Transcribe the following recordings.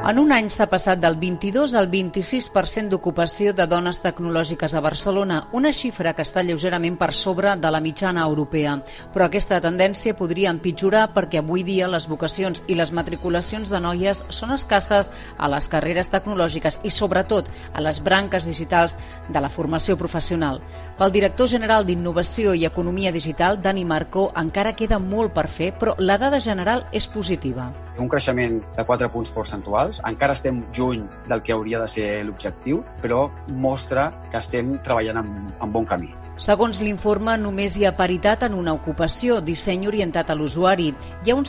En un any s'ha passat del 22 al 26% d'ocupació de dones tecnològiques a Barcelona, una xifra que està lleugerament per sobre de la mitjana europea. Però aquesta tendència podria empitjorar perquè avui dia les vocacions i les matriculacions de noies són escasses a les carreres tecnològiques i sobretot a les branques digitals de la formació professional. Pel director general d'Innovació i Economia Digital, Dani Marcó, encara queda molt per fer, però la dada general és positiva. Un creixement de 4 punts percentuals. Encara estem lluny del que hauria de ser l'objectiu, però mostra que estem treballant en bon camí. Segons l'informe, només hi ha paritat en una ocupació, disseny orientat a l'usuari. Hi ha un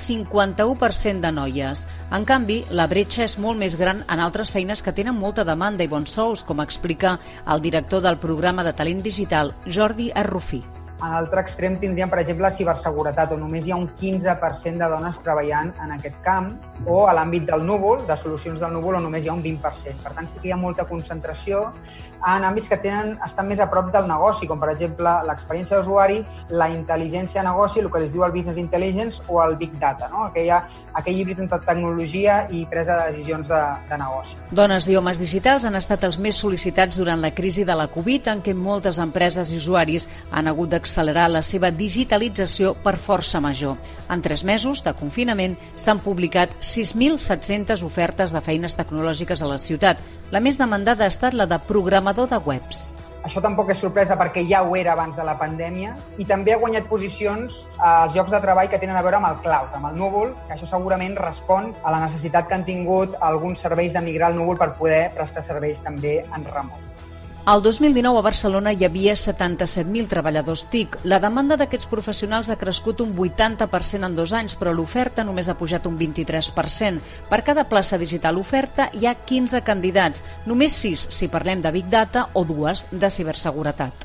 51% de noies. En canvi, la bretxa és molt més gran en altres feines que tenen molta demanda i bons sous, com explica el director del programa de talent digital, Jordi Arrufí. A l'altre extrem tindríem, per exemple, la ciberseguretat, on només hi ha un 15% de dones treballant en aquest camp, o a l'àmbit del núvol, de solucions del núvol, on només hi ha un 20%. Per tant, sí que hi ha molta concentració en àmbits que estan més a prop del negoci, com per exemple l'experiència d'usuari, la intel·ligència de negoci, el que es diu el business intelligence o el big data, no? Aquell híbrid entre tecnologia i presa de decisions de negoci. Dones i homes digitals han estat els més sol·licitats durant la crisi de la Covid, en què moltes empreses i usuaris han hagut d'accelerar la seva digitalització per força major. En 3 mesos de confinament s'han publicat 6.700 ofertes de feines tecnològiques a la ciutat. La més demandada ha estat la de programador de webs. Això tampoc és sorpresa perquè ja ho era abans de la pandèmia i també ha guanyat posicions als llocs de treball que tenen a veure amb el cloud, amb el núvol, que això segurament respon a la necessitat que han tingut alguns serveis de migrar al núvol per poder prestar serveis també en remot. El 2019 a Barcelona hi havia 77.000 treballadors TIC. La demanda d'aquests professionals ha crescut un 80% en 2 anys, però l'oferta només ha pujat un 23%. Per cada plaça digital oferta hi ha 15 candidats, només 6 si parlem de Big Data o 2 de ciberseguretat.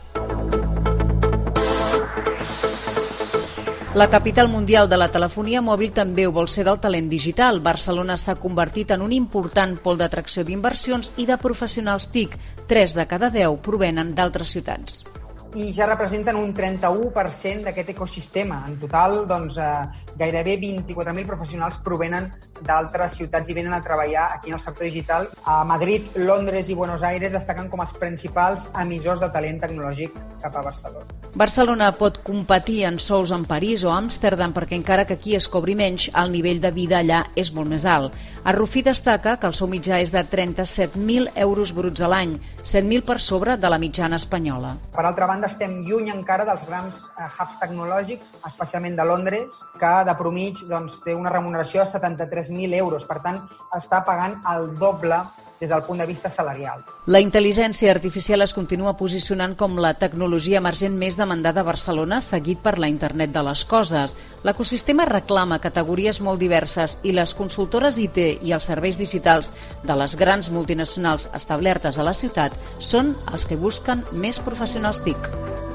La capital mundial de la telefonia mòbil també ho vol ser del talent digital. Barcelona s'ha convertit en un important pol d'atracció d'inversions i de professionals TIC. 3 de cada 10 provenen d'altres ciutats. I ja representen un 31% d'aquest ecosistema. En total, gairebé 24.000 professionals provenen d'altres ciutats i venen a treballar aquí en el sector digital. A Madrid, Londres i Buenos Aires destaquen com els principals emissors de talent tecnològic cap a Barcelona. Barcelona pot competir en sous en París o Amsterdam perquè encara que aquí es cobri menys, el nivell de vida allà és molt més alt. Arrufí destaca que el sou mitjà és de 37.000 euros bruts a l'any, 100.000 per sobre de la mitjana espanyola. Per altra banda, estem lluny encara dels grans hubs tecnològics, especialment de Londres, que de promig té una remuneració de 73.000 euros. Per tant, està pagant el doble des del punt de vista salarial. La intel·ligència artificial es continua posicionant com la tecnologia emergent més demandada a Barcelona, seguit per la internet de les coses. L'ecosistema reclama categories molt diverses i les consultores IT i els serveis digitals de les grans multinacionals establertes a la ciutat són els que busquen més professionals TIC.